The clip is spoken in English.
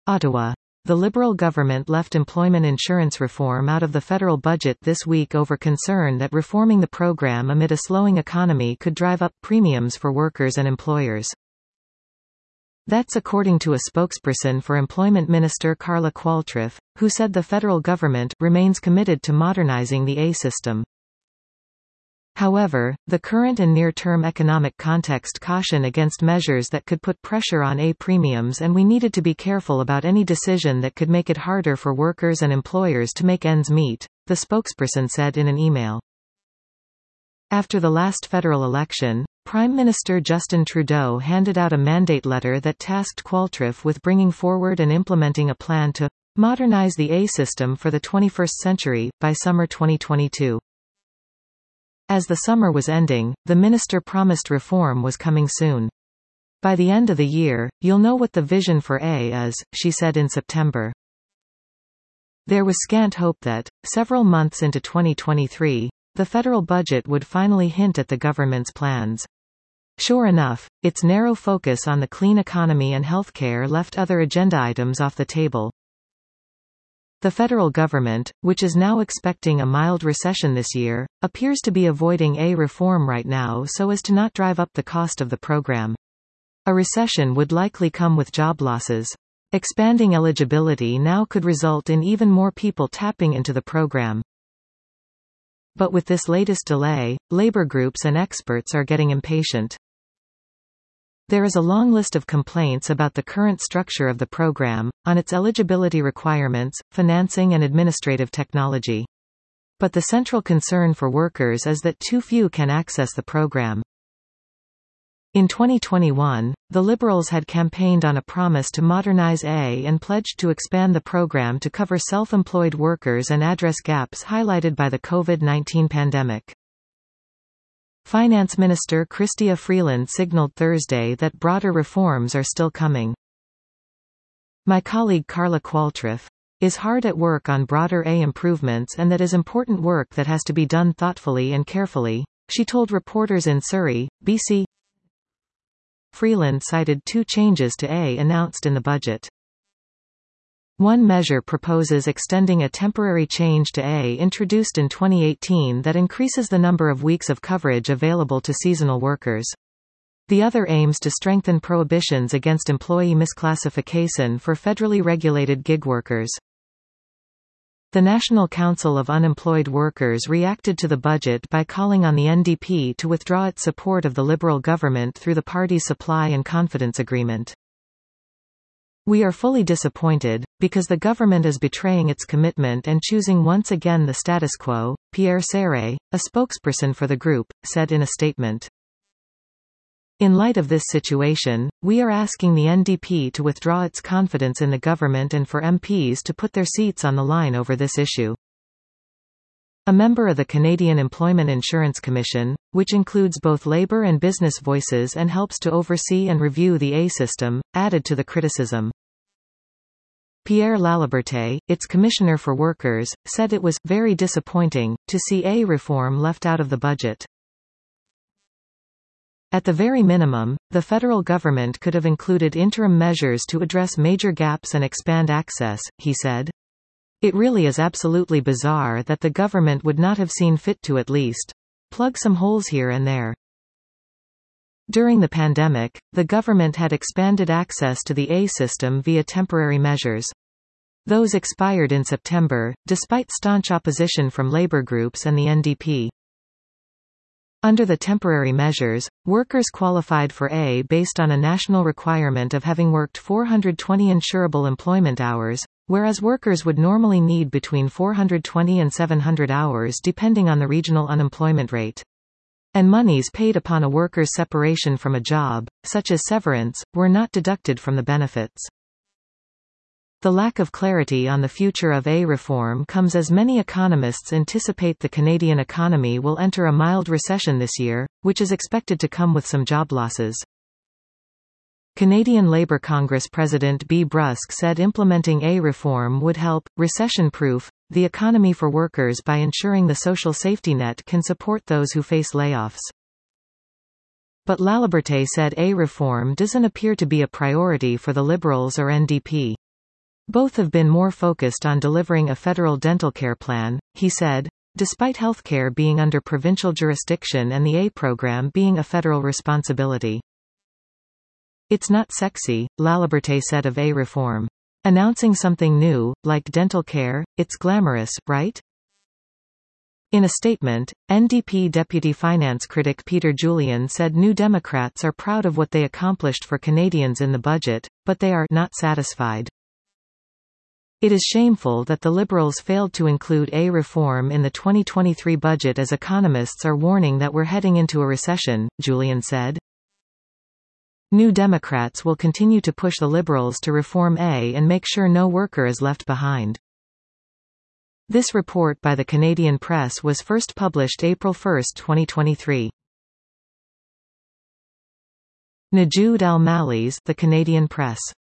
Ottawa. The Liberal government left employment insurance reform out of the federal budget this week over concern that reforming the program amid a slowing economy could drive up premiums for workers and employers. That's according to a spokesperson for Employment Minister Carla Qualtrics, who said the federal government remains committed to modernizing the A system. However, the current and near-term economic context caution against measures that could put pressure on A premiums, and we needed to be careful about any decision that could make it harder for workers and employers to make ends meet, the spokesperson said in an email. After the last federal election, Prime Minister Justin Trudeau handed out a mandate letter that tasked Qualtrics with bringing forward and implementing a plan to modernize the A system for the 21st century, by summer 2022. As the summer was ending, the minister promised reform was coming soon. By the end of the year, you'll know what the vision for A is, she said in September. There was scant hope that, several months into 2023, the federal budget would finally hint at the government's plans. Sure enough, its narrow focus on the clean economy and healthcare left other agenda items off the table. The federal government, which is now expecting a mild recession this year, appears to be avoiding A reform right now so as to not drive up the cost of the program. A recession would likely come with job losses. Expanding eligibility now could result in even more people tapping into the program. But with this latest delay, labor groups and experts are getting impatient. There is a long list of complaints about the current structure of the program, on its eligibility requirements, financing and administrative technology. But the central concern for workers is that too few can access the program. In 2021, the Liberals had campaigned on a promise to modernize A and pledged to expand the program to cover self-employed workers and address gaps highlighted by the COVID-19 pandemic. Finance Minister Chrystia Freeland signaled Thursday that broader reforms are still coming. My colleague Carla Qualtrics is hard at work on broader A improvements, and that is important work that has to be done thoughtfully and carefully, she told reporters in Surrey, BC. Freeland cited two changes to A announced in the budget. One measure proposes extending a temporary change to A introduced in 2018 that increases the number of weeks of coverage available to seasonal workers. The other aims to strengthen prohibitions against employee misclassification for federally regulated gig workers. The National Council of Unemployed Workers reacted to the budget by calling on the NDP to withdraw its support of the Liberal government through the party's supply and confidence agreement. We are fully disappointed, because the government is betraying its commitment and choosing once again the status quo, Pierre Serre, a spokesperson for the group, said in a statement. In light of this situation, we are asking the NDP to withdraw its confidence in the government and for MPs to put their seats on the line over this issue. A member of the Canadian Employment Insurance Commission, which includes both labour and business voices and helps to oversee and review the A system, added to the criticism. Pierre Laliberté, its Commissioner for Workers, said it was very disappointing to see A reform left out of the budget. At the very minimum, the federal government could have included interim measures to address major gaps and expand access, he said. It really is absolutely bizarre that the government would not have seen fit to at least plug some holes here and there. During the pandemic, the government had expanded access to the A system via temporary measures. Those expired in September, despite staunch opposition from labor groups and the NDP. Under the temporary measures, workers qualified for A based on a national requirement of having worked 420 insurable employment hours, whereas workers would normally need between 420 and 700 hours depending on the regional unemployment rate. And monies paid upon a worker's separation from a job, such as severance, were not deducted from the benefits. The lack of clarity on the future of A reform comes as many economists anticipate the Canadian economy will enter a mild recession this year, which is expected to come with some job losses. Canadian Labour Congress President B. Brusk said implementing A reform would help recession-proof the economy for workers by ensuring the social safety net can support those who face layoffs. But Laliberté said A reform doesn't appear to be a priority for the Liberals or NDP. Both have been more focused on delivering a federal dental care plan, he said. Despite healthcare being under provincial jurisdiction and the A program being a federal responsibility. It's not sexy, Laliberte said of A reform. Announcing something new, like dental care, it's glamorous, right? In a statement, NDP Deputy Finance critic Peter Julian said New Democrats are proud of what they accomplished for Canadians in the budget, but they are not satisfied. It is shameful that the Liberals failed to include A reform in the 2023 budget as economists are warning that we're heading into a recession, Julian said. New Democrats will continue to push the Liberals to reform A and make sure no worker is left behind. This report by the Canadian Press was first published April 1, 2023. Najoud Al-Malli's The Canadian Press.